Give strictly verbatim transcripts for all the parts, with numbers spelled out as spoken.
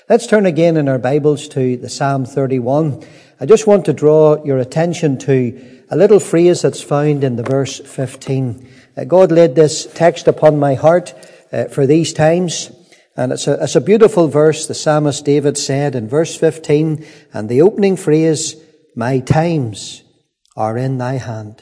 Let's turn again in our Bibles to the Psalm thirty-one. I just want to draw your attention to a little phrase that's found in the verse fifteen. Uh, God laid this text upon my heart uh, for these times, and it's a, it's a beautiful verse. The psalmist David said in verse fifteen, and the opening phrase, "My times are in thy hand."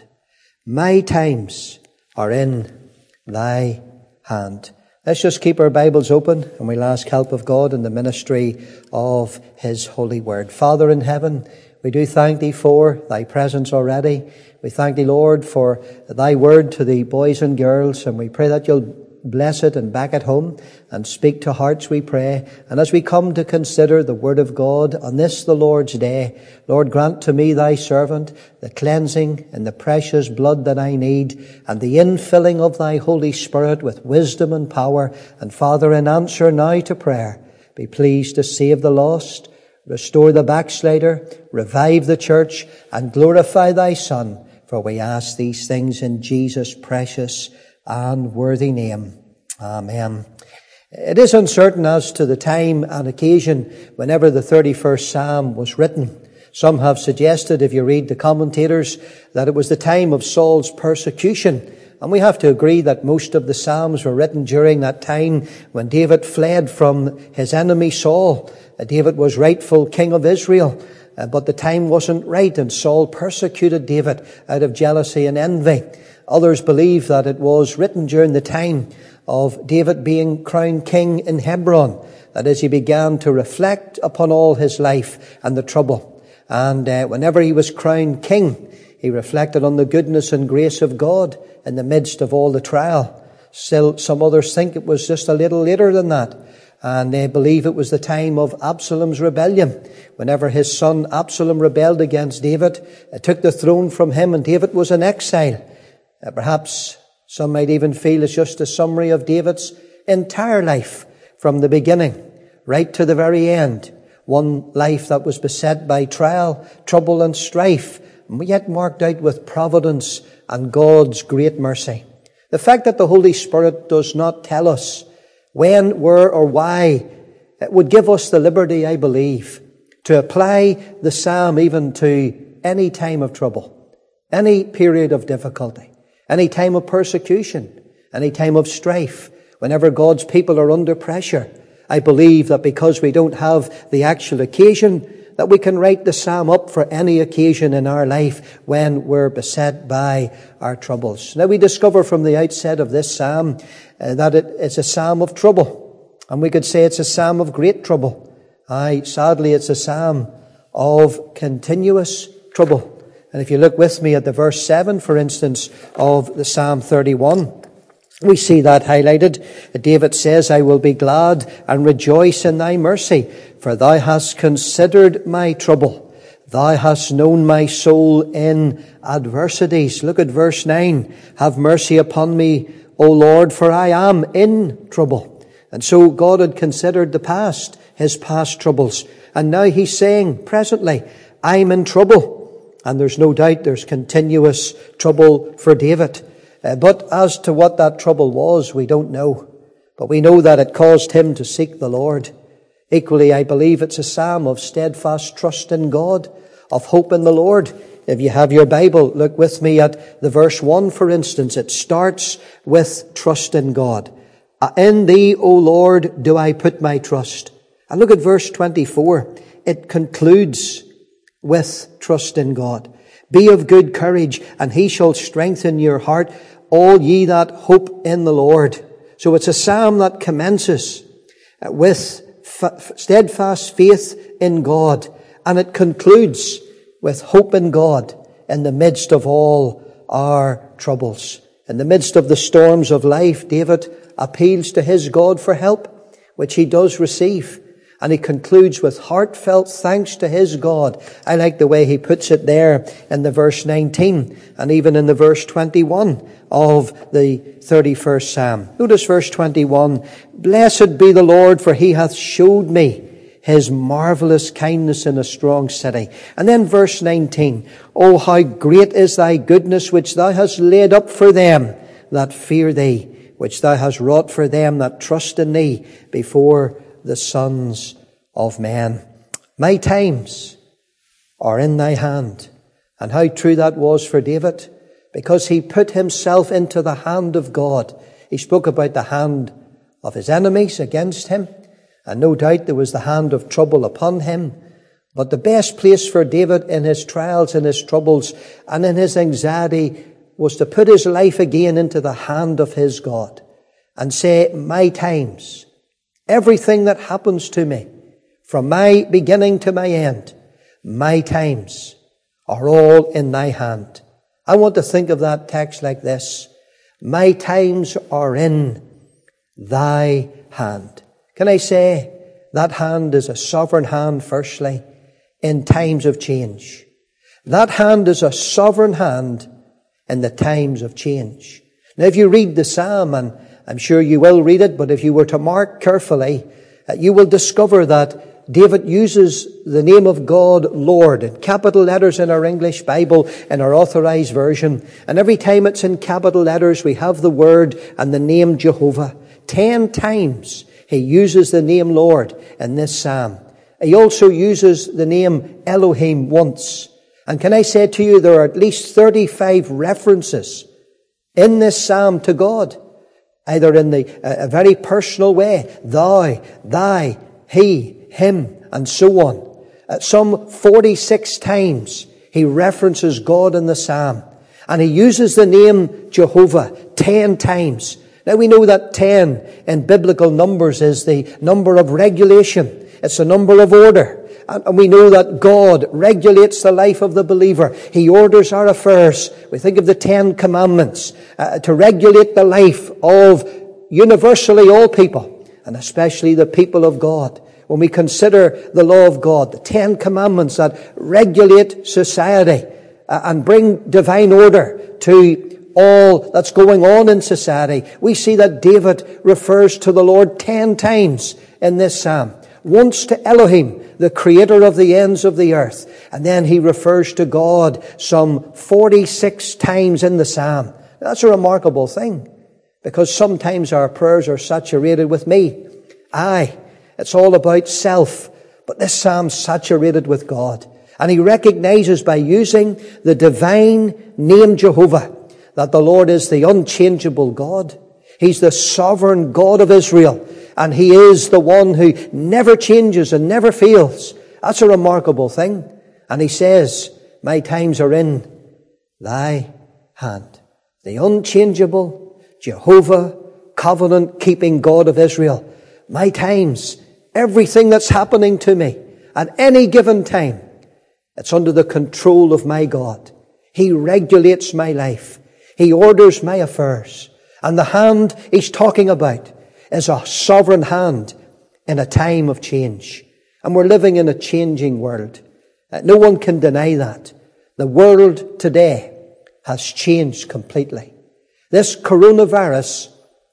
My times are in thy hand. Let's just keep our Bibles open and we'll ask help of God in the ministry of His holy word. Father in heaven, we do thank Thee for Thy presence already. We thank Thee, Lord, for Thy word to the boys and girls, and we pray that You'll bless it and back it home and speak to hearts, we pray. And as we come to consider the word of God on this, the Lord's day, Lord, grant to me, Thy servant, the cleansing and the precious blood that I need, and the infilling of Thy Holy Spirit with wisdom and power. And Father, in answer now to prayer, be pleased to save the lost, restore the backslider, revive the church, and glorify Thy Son. For we ask these things in Jesus' precious and worthy name. Amen. It is uncertain as to the time and occasion whenever the thirty-first Psalm was written. Some have suggested, if you read the commentators, that it was the time of Saul's persecution. And we have to agree that most of the Psalms were written during that time when David fled from his enemy Saul. David was rightful king of Israel, but the time wasn't right, and Saul persecuted David out of jealousy and envy. Others believe that it was written during the time of David being crowned king in Hebron, that as he began to reflect upon all his life and the trouble. And uh, whenever he was crowned king, he reflected on the goodness and grace of God in the midst of all the trial. Still, some others think it was just a little later than that. And they believe it was the time of Absalom's rebellion. Whenever his son Absalom rebelled against David, it took the throne from him, and David was in exile. Uh, perhaps some might even feel it's just a summary of David's entire life from the beginning right to the very end. One life that was beset by trial, trouble and strife, yet marked out with providence and God's great mercy. The fact that the Holy Spirit does not tell us when, where or why, it would give us the liberty, I believe, to apply the psalm even to any time of trouble, any period of difficulty, any time of persecution, any time of strife. Whenever God's people are under pressure, I believe that because we don't have the actual occasion, that we can write the psalm up for any occasion in our life when we're beset by our troubles. Now we discover from the outset of this psalm uh, that it, it's a psalm of trouble. And we could say it's a psalm of great trouble. Aye, sadly it's a psalm of continuous trouble. And if you look with me at the verse seven, for instance, of the Psalm thirty-one, we see that highlighted. David says, I will be glad and rejoice in thy mercy, for thou hast considered my trouble. Thou hast known my soul in adversities. Look at verse nine. Have mercy upon me, O Lord, for I am in trouble. And so God had considered the past, his past troubles. And now he's saying, presently, I'm in trouble. And there's no doubt there's continuous trouble for David. Uh, but as to what that trouble was, we don't know. But we know that it caused him to seek the Lord. Equally, I believe it's a psalm of steadfast trust in God, of hope in the Lord. If you have your Bible, look with me at the verse one, for instance. It starts with trust in God. In Thee, O Lord, do I put my trust. And look at verse twenty-four. It concludes with trust in God. Be of good courage, and He shall strengthen your heart, all ye that hope in the Lord. So it's a psalm that commences with f- steadfast faith in God, and it concludes with hope in God in the midst of all our troubles. In the midst of the storms of life, David appeals to his God for help, which he does receive. And he concludes with heartfelt thanks to his God. I like the way he puts it there in the verse nineteen and even in the verse twenty-one of the thirty-first Psalm. Notice verse twenty-one. Blessed be the Lord, for He hath showed me His marvelous kindness in a strong city. And then verse nineteen. Oh, how great is thy goodness, which thou hast laid up for them that fear thee, which thou hast wrought for them that trust in thee before the sons of men. My times are in thy hand. And how true that was for David, because he put himself into the hand of God. He spoke about the hand of his enemies against him, and no doubt there was the hand of trouble upon him. But the best place for David in his trials and his troubles and in his anxiety was to put his life again into the hand of his God and say, my times, everything that happens to me, from my beginning to my end, my times are all in thy hand. I want to think of that text like this. My times are in thy hand. Can I say that hand is a sovereign hand, firstly, in times of change. That hand is a sovereign hand in the times of change. Now, if you read the Psalm, and I'm sure you will read it, but if you were to mark carefully, uh, you will discover that David uses the name of God, Lord, in capital letters in our English Bible, in our Authorized Version. And every time it's in capital letters, we have the word and the name Jehovah. Ten times he uses the name Lord in this Psalm. He also uses the name Elohim once. And can I say to you, there are at least thirty-five references in this Psalm to God, either in the, uh, a very personal way, thou, thy, he, him, and so on. At some forty-six times he references God in the Psalm. And he uses the name Jehovah ten times. Now we know that ten in biblical numbers is the number of regulation. It's a number of order. And we know that God regulates the life of the believer. He orders our affairs. We think of the Ten Commandments uh, to regulate the life of universally all people, and especially the people of God. When we consider the law of God, the Ten Commandments that regulate society uh, and bring divine order to all that's going on in society, we see that David refers to the Lord ten times in this Psalm. Once to Elohim, the creator of the ends of the earth. And then he refers to God some forty-six times in the Psalm. That's a remarkable thing, because sometimes our prayers are saturated with me. Aye, it's all about self. But this Psalm's saturated with God. And he recognizes by using the divine name Jehovah that the Lord is the unchangeable God. He's the sovereign God of Israel. And he is the one who never changes and never fails. That's a remarkable thing. And he says, my times are in thy hand. The unchangeable Jehovah, covenant-keeping God of Israel. My times, everything that's happening to me at any given time, it's under the control of my God. He regulates my life. He orders my affairs. And the hand he's talking about is a sovereign hand in a time of change. And we're living in a changing world. Uh, no one can deny that. The world today has changed completely. This coronavirus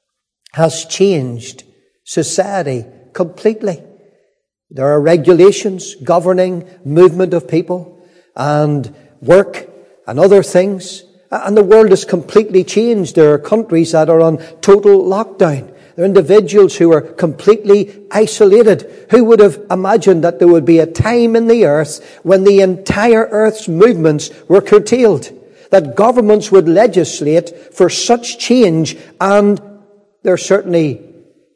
has changed society completely. There are regulations governing movement of people and work and other things. And the world is completely changed. There are countries that are on total lockdown. There are individuals who are completely isolated. Who would have imagined that there would be a time in the earth when the entire earth's movements were curtailed? That governments would legislate for such change, and there are certainly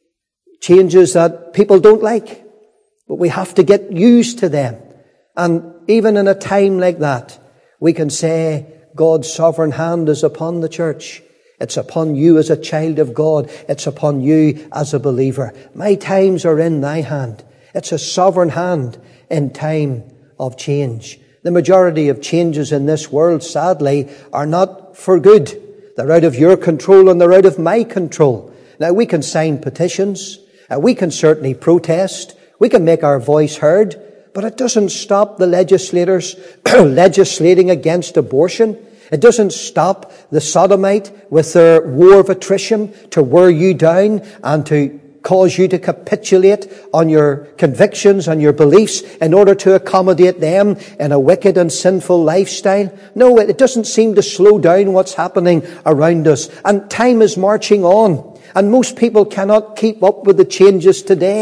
changes that people don't like. But we have to get used to them. And even in a time like that, we can say God's sovereign hand is upon the church. It's upon you as a child of God. It's upon you as a believer. My times are in thy hand. It's a sovereign hand in time of change. The majority of changes in this world, sadly, are not for good. They're out of your control and they're out of my control. Now, we can sign petitions. Uh, we can certainly protest. We can make our voice heard. But it doesn't stop the legislators legislating against abortion. It doesn't stop the sodomite with their war of attrition to wear you down and to cause you to capitulate on your convictions and your beliefs in order to accommodate them in a wicked and sinful lifestyle. No, it doesn't seem to slow down what's happening around us. And time is marching on. And most people cannot keep up with the changes today.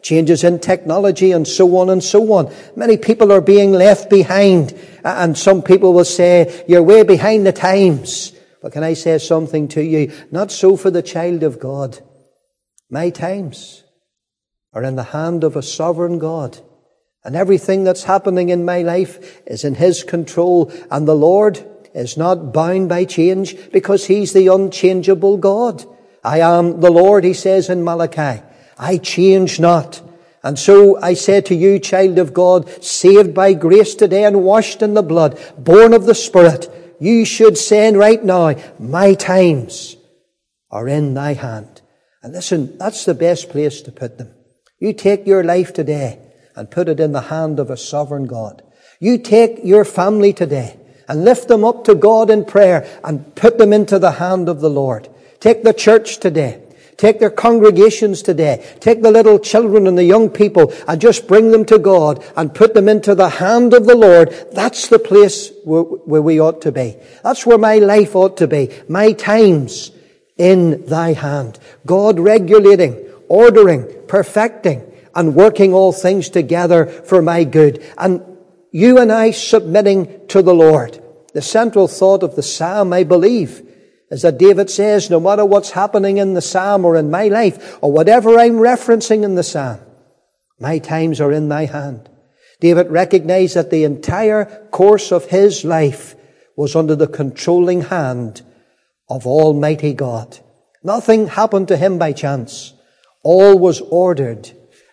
changes in technology and so on and so on. Many people are being left behind, and some people will say, you're way behind the times. But can I say something to you? Not so for the child of God. My times are in the hand of a sovereign God. And everything that's happening in my life is in His control. And the Lord is not bound by change because He's the unchangeable God. I am the Lord, He says in Malachi. I change not. And so I say to you, child of God, saved by grace today and washed in the blood, born of the Spirit, you should say right now, my times are in thy hand. And listen, that's the best place to put them. You take your life today and put it in the hand of a sovereign God. You take your family today and lift them up to God in prayer and put them into the hand of the Lord. Take the church today. Take their congregations today. Take the little children and the young people and just bring them to God and put them into the hand of the Lord. That's the place where, where we ought to be. That's where my life ought to be. My times in thy hand. God regulating, ordering, perfecting, and working all things together for my good. And you and I submitting to the Lord. The central thought of the psalm, I believe, is that David says, no matter what's happening in the psalm or in my life, or whatever I'm referencing in the psalm, my times are in thy hand. David recognized that the entire course of his life was under the controlling hand of Almighty God. Nothing happened to him by chance. All was ordered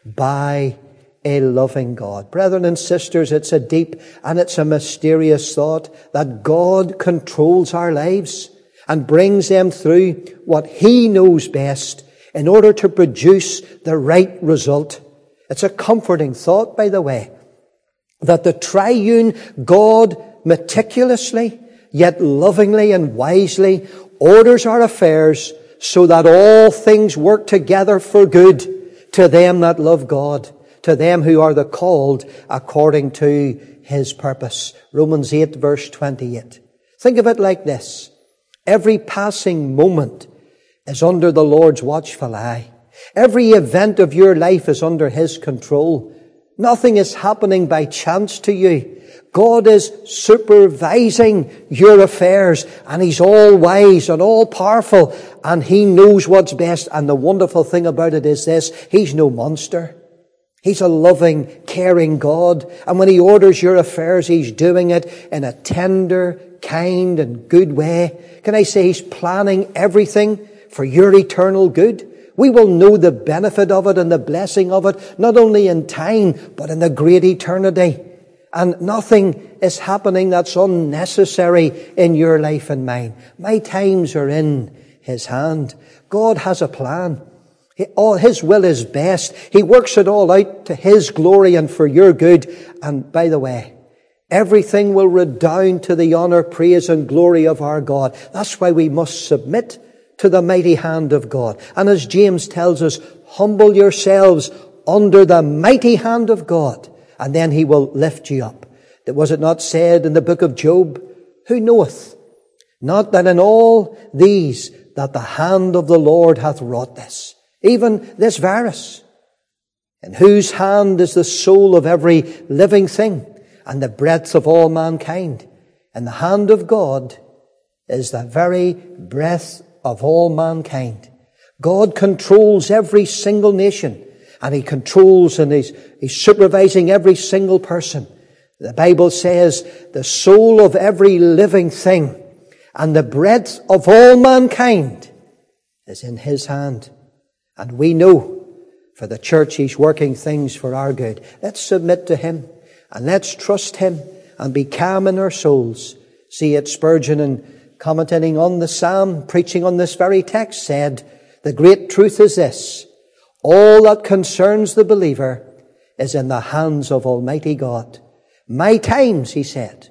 by a loving God. Brethren and sisters, it's a deep and it's a mysterious thought that God controls our lives and brings them through what He knows best in order to produce the right result. It's a comforting thought, by the way, that the triune God meticulously, yet lovingly and wisely orders our affairs so that all things work together for good to them that love God, to them who are the called according to His purpose. Romans eight verse twenty-eight. Think of it like this. Every passing moment is under the Lord's watchful eye. Every event of your life is under His control. Nothing is happening by chance to you. God is supervising your affairs, and He's all wise and all powerful, and He knows what's best. And the wonderful thing about it is this: He's no monster. He's a loving, caring God. And when He orders your affairs, He's doing it in a tender, kind and good way. Can I say He's planning everything for your eternal good? We will know the benefit of it and the blessing of it, not only in time, but in the great eternity. And nothing is happening that's unnecessary in your life and mine. My times are in His hand. God has a plan. He, all His will is best. He works it all out to His glory and for your good. And by the way, everything will redound to the honor, praise and glory of our God. That's why we must submit to the mighty hand of God. And as James tells us, humble yourselves under the mighty hand of God, and then He will lift you up. Was it not said in the book of Job, who knoweth not that in all these that the hand of the Lord hath wrought this, even this virus, in whose hand is the soul of every living thing, and the breath of all mankind. In the hand of God is the very breath of all mankind. God controls every single nation, and He controls and He's, he's supervising every single person. The Bible says the soul of every living thing and the breath of all mankind is in His hand. And we know for the church He's working things for our good. Let's submit to Him. And let's trust Him and be calm in our souls. C H Spurgeon, in commenting on the psalm, preaching on this very text, said, the great truth is this: all that concerns the believer is in the hands of Almighty God. My times, he said,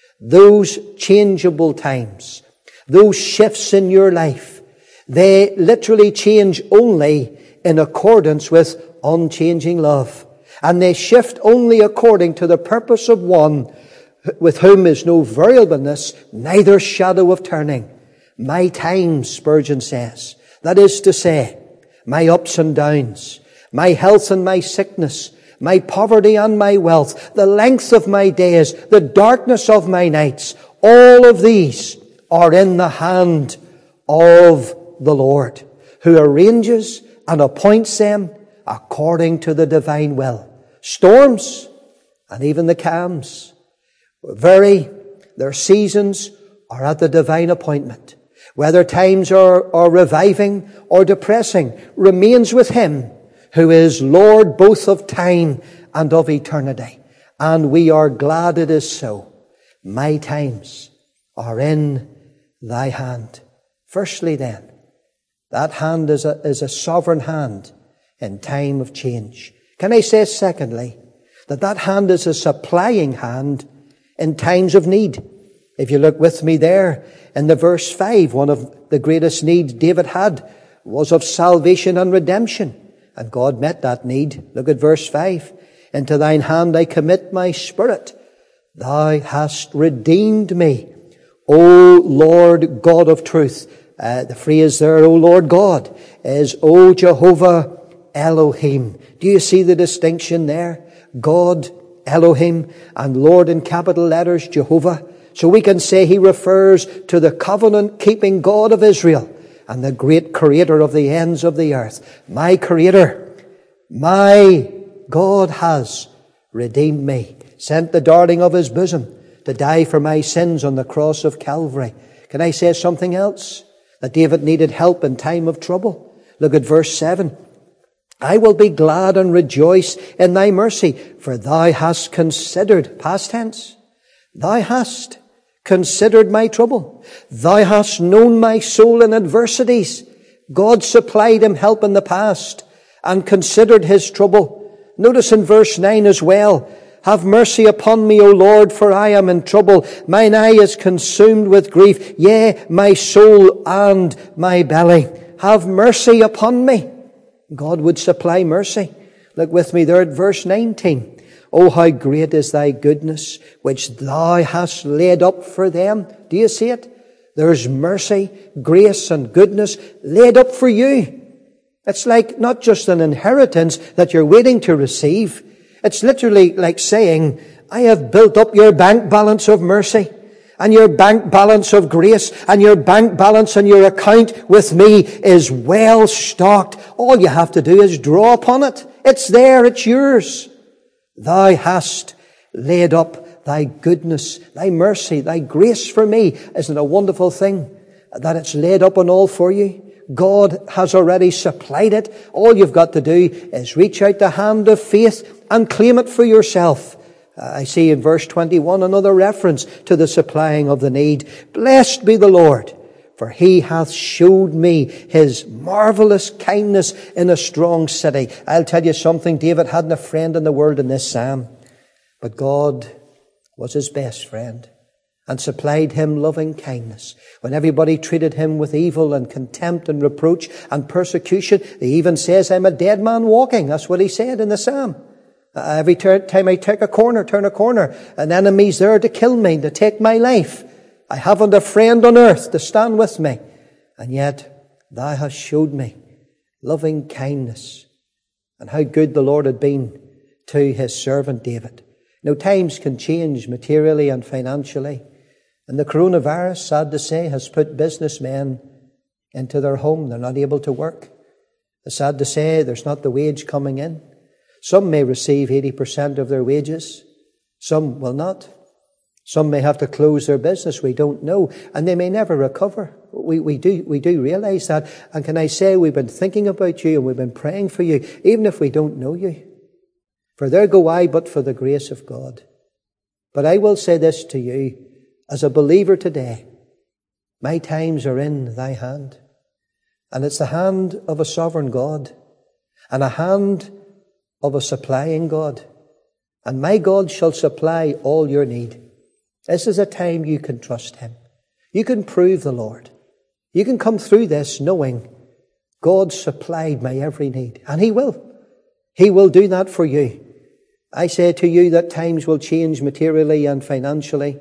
those changeable times, those shifts in your life, they literally change only in accordance with unchanging love. And they shift only according to the purpose of one with whom is no variableness, neither shadow of turning. My times, Spurgeon says, that is to say, my ups and downs, my health and my sickness, my poverty and my wealth, the length of my days, the darkness of my nights, all of these are in the hand of the Lord, who arranges and appoints them according to the divine will. Storms and even the calms, very, their seasons are at the divine appointment. Whether times are, are reviving or depressing, remains with Him who is Lord both of time and of eternity. And we are glad it is so. My times are in thy hand. Firstly then, that hand is a, is a sovereign hand in time of change. Can I say secondly, that that hand is a supplying hand in times of need? If you look with me there in the verse five, one of the greatest needs David had was of salvation and redemption. And God met that need. Look at verse five. Into thine hand I commit my spirit. Thou hast redeemed me, O Lord God of truth. Uh, the phrase there, O Lord God, is O Jehovah Elohim. Do you see the distinction there? God, Elohim, and Lord in capital letters, Jehovah. So we can say He refers to the covenant-keeping God of Israel and the great Creator of the ends of the earth. My Creator, my God has redeemed me, sent the darling of His bosom to die for my sins on the cross of Calvary. Can I say something else? That David needed help in time of trouble. Look at verse seven. I will be glad and rejoice in thy mercy, for thou hast considered, past tense, thou hast considered my trouble. Thou hast known my soul in adversities. God supplied him help in the past and considered his trouble. Notice in verse nine as well, have mercy upon me, O Lord, for I am in trouble. Mine eye is consumed with grief, yea, my soul and my belly. Have mercy upon me. God would supply mercy. Look with me there at verse nineteen. Oh, how great is thy goodness, which thou hast laid up for them. Do you see it? There's mercy, grace, and goodness laid up for you. It's like not just an inheritance that you're waiting to receive. It's literally like saying, I have built up your bank balance of mercy and your bank balance of grace, and your bank balance and your account with me is well stocked. All you have to do is draw upon it. It's there, it's yours. Thou hast laid up thy goodness, thy mercy, thy grace for me. Isn't it a wonderful thing that it's laid up on all for you? God has already supplied it. All you've got to do is reach out the hand of faith and claim it for yourself. I see in verse twenty-one another reference to the supplying of the need. Blessed be the Lord, for He hath showed me His marvelous kindness in a strong city. I'll tell you something, David hadn't a friend in the world in this psalm, but God was his best friend and supplied him loving kindness. When everybody treated him with evil and contempt and reproach and persecution, he even says, I'm a dead man walking. That's what he said in the psalm. Uh, every ter- time I take a corner, turn a corner, an enemy's there to kill me, to take my life. I haven't a friend on earth to stand with me. And yet, thou hast showed me loving kindness and how good the Lord had been to his servant David. Now, times can change materially and financially. And the coronavirus, sad to say, has put businessmen into their home. They're not able to work. It's sad to say there's not the wage coming in. Some may receive eighty percent of their wages. Some will not. Some may have to close their business. We don't know. And they may never recover. We, we do, we do realize that. And can I say, we've been thinking about you and we've been praying for you, even if we don't know you. For there go I, but for the grace of God. But I will say this to you, as a believer today, my times are in thy hand. And it's the hand of a sovereign God and a hand of a supplying God. And my God shall supply all your need. This is a time you can trust Him. You can prove the Lord. You can come through this knowing God supplied my every need. And He will. He will do that for you. I say to you that times will change materially and financially.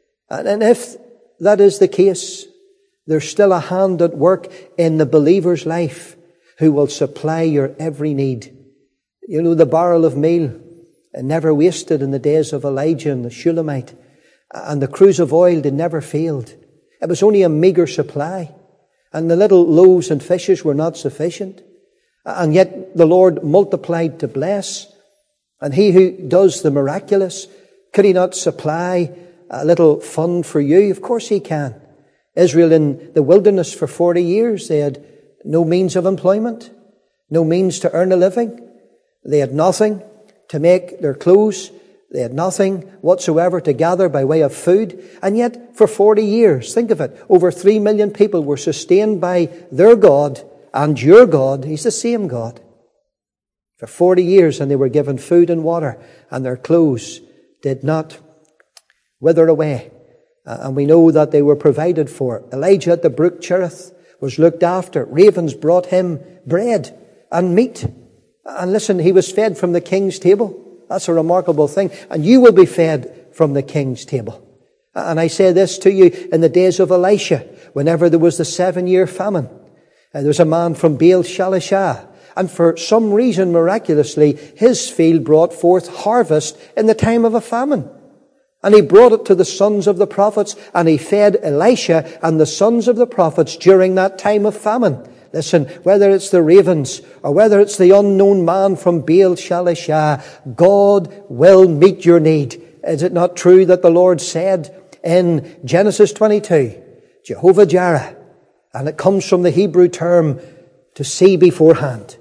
And if that is the case, there's still a hand at work in the believer's life who will supply your every need. You know, the barrel of meal never wasted in the days of Elijah and the Shulamite. And the cruse of oil, they never failed. It was only a meager supply. And the little loaves and fishes were not sufficient. And yet the Lord multiplied to bless. And he who does the miraculous, could he not supply a little fund for you? Of course he can. Israel in the wilderness for forty years, they had no means of employment, no means to earn a living. They had nothing to make their clothes. They had nothing whatsoever to gather by way of food. And yet for forty years, think of it, over three million people were sustained by their God and your God. He's the same God. For forty years, and they were given food and water, and their clothes did not wither away. Uh, and we know that they were provided for. Elijah at the brook Cherith was looked after. Ravens brought him bread and meat. And listen, he was fed from the king's table. That's a remarkable thing. And you will be fed from the king's table. And I say this to you, in the days of Elisha, whenever there was the seven-year famine, and there was a man from Baal Shalishah, and for some reason, miraculously, his field brought forth harvest in the time of a famine. And he brought it to the sons of the prophets, and he fed Elisha and the sons of the prophets during that time of famine. Listen, whether it's the ravens or whether it's the unknown man from Baal Shalishah, God will meet your need. Is it not true that the Lord said in Genesis twenty-two, Jehovah Jireh, and it comes from the Hebrew term to see beforehand.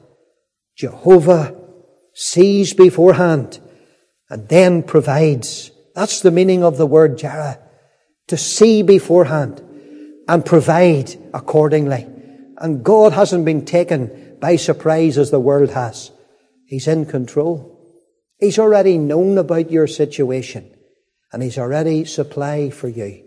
Jehovah sees beforehand and then provides. That's the meaning of the word Jireh. To see beforehand and provide accordingly. And God hasn't been taken by surprise as the world has. He's in control. He's already known about your situation. And He's already supplied for you.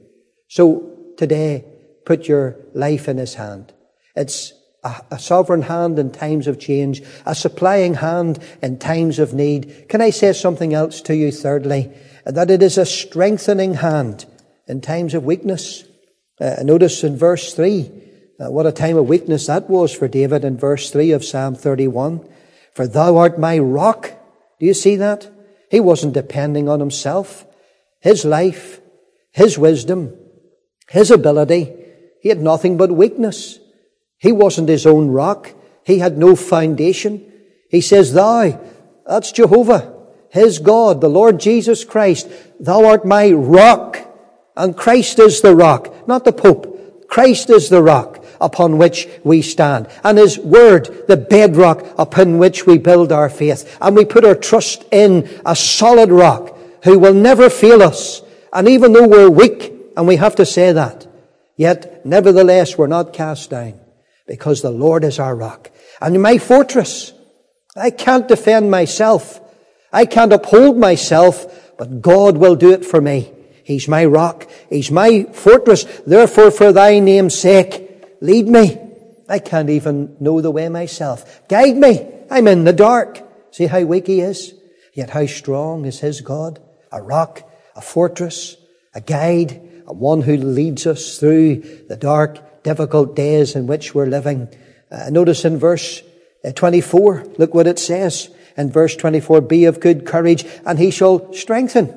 So today, put your life in His hand. It's a, a sovereign hand in times of change. A supplying hand in times of need. Can I say something else to you thirdly? That it is a strengthening hand in times of weakness. Uh, notice in verse three, uh, what a time of weakness that was for David in verse three of Psalm thirty-one. For thou art my rock. Do you see that? He wasn't depending on himself. His life, his wisdom, his ability. He had nothing but weakness. He wasn't his own rock. He had no foundation. He says, thou, that's Jehovah, his God, the Lord Jesus Christ. Thou art my rock. And Christ is the rock, not the Pope. Christ is the rock upon which we stand. And His Word, the bedrock upon which we build our faith. And we put our trust in a solid rock who will never fail us. And even though we're weak, and we have to say that, yet nevertheless we're not cast down, because the Lord is our rock. And my fortress, I can't defend myself. I can't uphold myself, but God will do it for me. He's my rock. He's my fortress. Therefore, for thy name's sake, lead me. I can't even know the way myself. Guide me. I'm in the dark. See how weak he is? Yet how strong is his God? A rock, a fortress, a guide, a one who leads us through the dark, difficult days in which we're living. Uh, notice in verse twenty-four, look what it says. In verse twenty-four, be of good courage, and he shall strengthen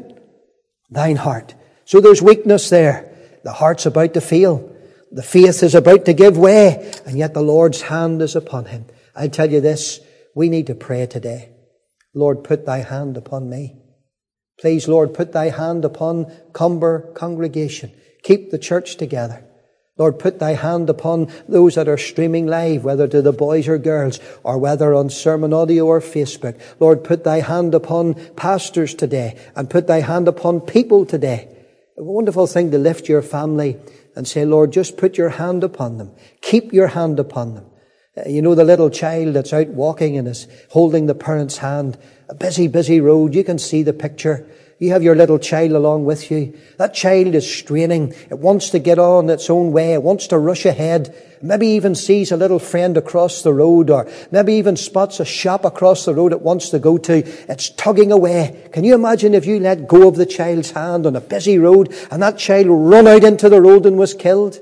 thine heart. So there's weakness there. The heart's about to fail. The faith is about to give way. And yet the Lord's hand is upon him. I tell you this, we need to pray today. Lord, put thy hand upon me. Please, Lord, put thy hand upon Comber congregation. Keep the church together. Lord, put thy hand upon those that are streaming live, whether to the boys or girls, or whether on Sermon Audio or Facebook. Lord, put thy hand upon pastors today, and put thy hand upon people today. A wonderful thing to lift your family and say, Lord, just put your hand upon them. Keep your hand upon them. Uh, you know the little child that's out walking and is holding the parent's hand. A busy, busy road. You can see the picture. You have your little child along with you. That child is straining. It wants to get on its own way. It wants to rush ahead. Maybe even sees a little friend across the road, or maybe even spots a shop across the road it wants to go to. It's tugging away. Can you imagine if you let go of the child's hand on a busy road and that child run out into the road and was killed?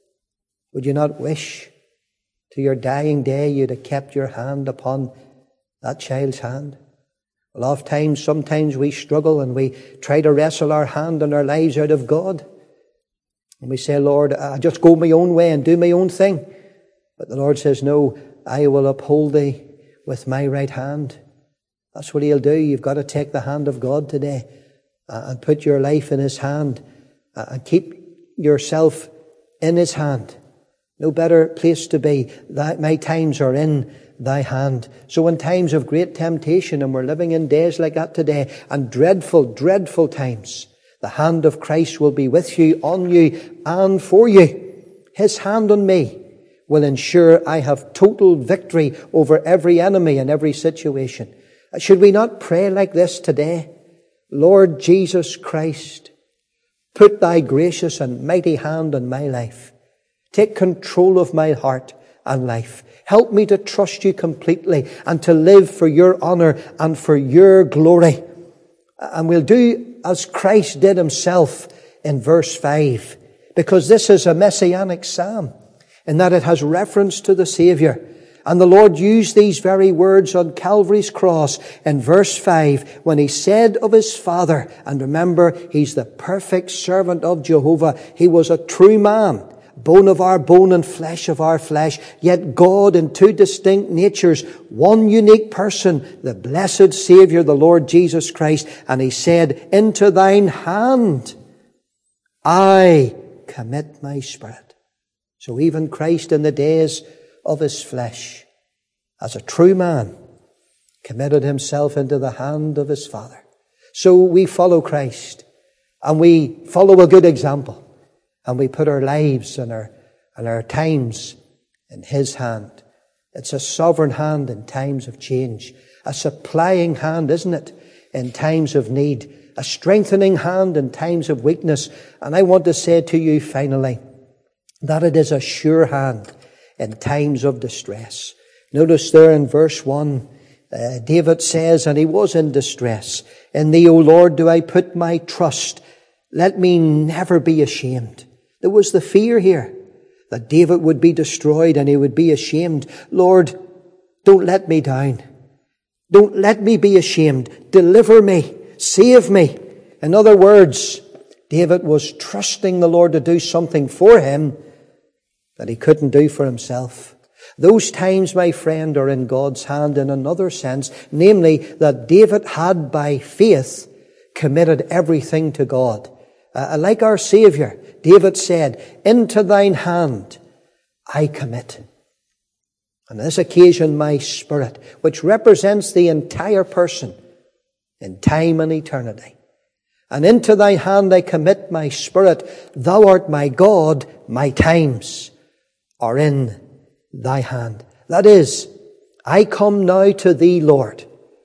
Would you not wish to your dying day you'd have kept your hand upon that child's hand. A lot of times, sometimes we struggle and we try to wrestle our hand and our lives out of God. And we say, Lord, I just go my own way and do my own thing. But the Lord says, no, I will uphold thee with my right hand. That's what He'll do. You've got to take the hand of God today and put your life in His hand and keep yourself in His hand. No better place to be. My times are in thy hand. So in times of great temptation, and we're living in days like that today, and dreadful, dreadful times, the hand of Christ will be with you, on you, and for you. His hand on me will ensure I have total victory over every enemy in every situation. Should we not pray like this today? Lord Jesus Christ, put thy gracious and mighty hand on my life. Take control of my heart and life. Help me to trust you completely and to live for your honor and for your glory. And we'll do as Christ did Himself in verse five, because this is a messianic psalm in that it has reference to the Saviour. And the Lord used these very words on Calvary's cross in verse five when He said of His Father, and remember, He's the perfect servant of Jehovah. He was a true man, bone of our bone and flesh of our flesh, yet God in two distinct natures, one unique person, the blessed Saviour, the Lord Jesus Christ. And He said, into thine hand I commit my spirit. So even Christ in the days of His flesh, as a true man, committed Himself into the hand of His Father. So we follow Christ, and we follow a good example, and we put our lives and our, and our times in His hand. It's a sovereign hand in times of change, a supplying hand, isn't it, in times of need, a strengthening hand in times of weakness. And I want to say to you finally, that it is a sure hand in times of distress. Notice there in verse one, uh, David says, and he was in distress. In thee, O Lord, do I put my trust. Let me never be ashamed. There was the fear here that David would be destroyed and he would be ashamed. Lord, don't let me down. Don't let me be ashamed. Deliver me. Save me. In other words, David was trusting the Lord to do something for him that he couldn't do for himself. Those times, my friend, are in God's hand in another sense, namely that David had by faith committed everything to God. Uh, like our Saviour, David said, into thine hand I commit. On this occasion, my spirit, which represents the entire person in time and eternity. And into thy hand I commit my spirit. Thou art my God, my times are in thy hand. That is, I come now to thee, Lord,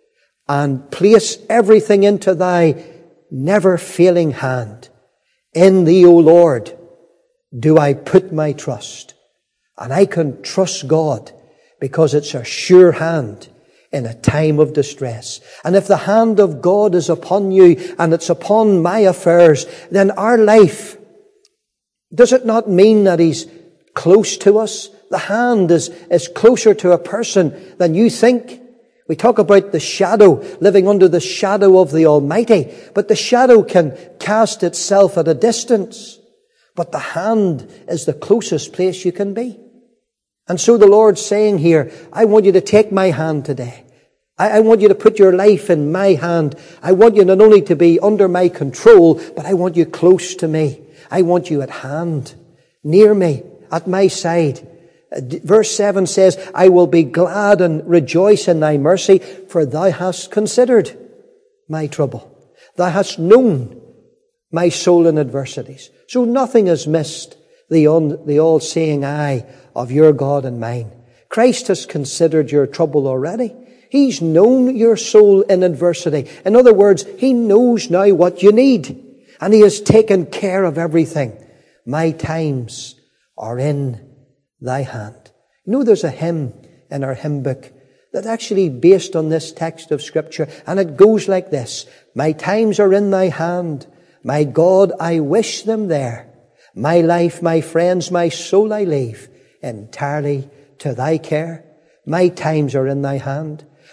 and place everything into thy never-failing hand. In thee, O Lord, do I put my trust. And I can trust God because it's a sure hand in a time of distress. And if the hand of God is upon you and it's upon my affairs, then our life, does it not mean that He's close to us? The hand is, is closer to a person than you think. We talk about the shadow, living under the shadow of the Almighty, but the shadow can cast itself at a distance. But the hand is the closest place you can be. And so the Lord's saying here, I want you to take my hand today. I, I want you to put your life in my hand. I want you not only to be under my control, but I want you close to me. I want you at hand, near me, at my side. Verse seven says, I will be glad and rejoice in thy mercy, for thou hast considered my trouble. Thou hast known my soul in adversities. So nothing has missed the, un, the all-seeing eye of your God and mine. Christ has considered your trouble already. He's known your soul in adversity. In other words, He knows now what you need. And He has taken care of everything. My times are in thy hand. You know, there's a hymn in our hymn book that actually based on this text of Scripture, and it goes like this. My times are in thy hand. My God, I wish them there. My life, my friends, my soul I leave entirely to thy care. My times are in thy hand.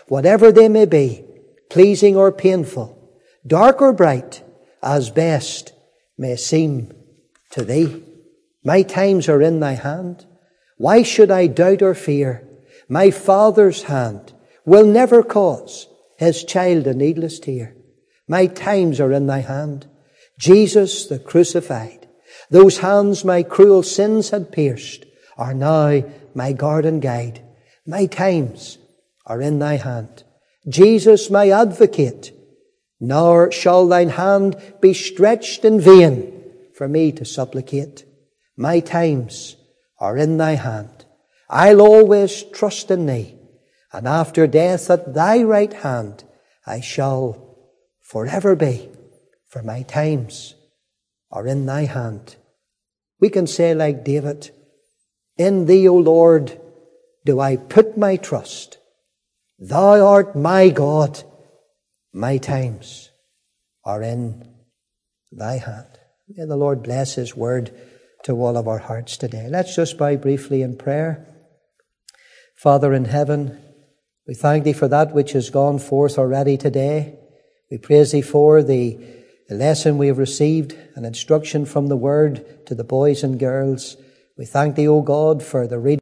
whatever they may be, pleasing or painful, dark or bright, as best may seem to thee. My times are in thy hand. Why should I doubt or fear? My Father's hand will never cause his child a needless tear. My times are in thy hand. Jesus the crucified, those hands my cruel sins had pierced, are now my guard and guide. My times are in thy hand. Jesus my advocate, nor shall thine hand be stretched in vain for me to supplicate. My times are in thy hand. I'll always trust in thee, and after death at thy right hand I shall forever be, for my times are in thy hand. We can say like David, in thee, O Lord, do I put my trust. Thou art my God. My times are in thy hand. May the Lord bless his word to all of our hearts today. Let's just bow briefly in prayer. Father in heaven, we thank thee for that which has gone forth already today. We praise thee for the lesson we have received, an instruction from the word to the boys and girls. We thank thee, O God, for the reading